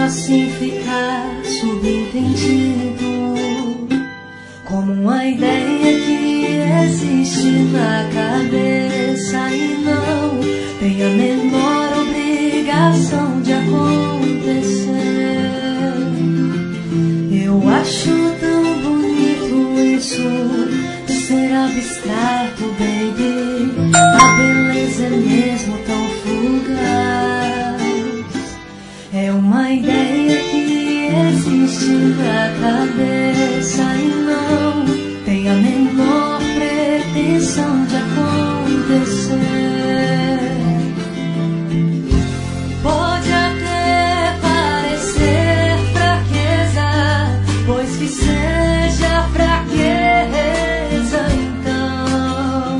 assim ficar subentendido, como uma ideia que existe na cabeça e não tem a menor obrigação de acontecer. Eu acho tão bonito isso de ser abstrato, baby. A beleza é mesmo tão fugaz. É uma ideia que existe na cabeça e não tem a menor pretensão de acontecer. Pode até parecer fraqueza, pois que seja fraqueza então.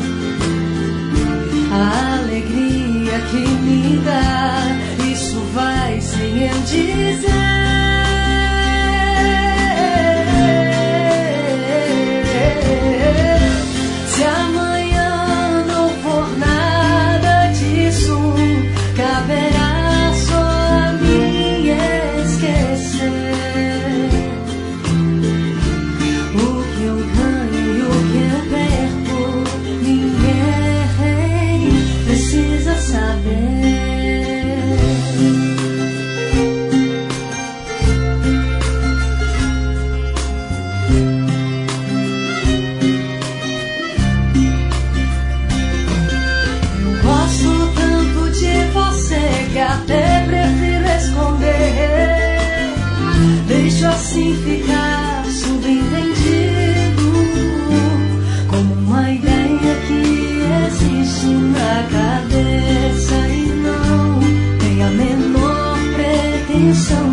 A alegria que me dá, isso vai sem eu dizer. Se amanhã não for nada disso, caberá só a mim esquecer. O que eu ganho e o que eu perco, ninguém precisa saber. Que até prefiro esconder, deixo assim ficar subentendido, como uma ideia que existe na cabeça e não tem a menor pretensão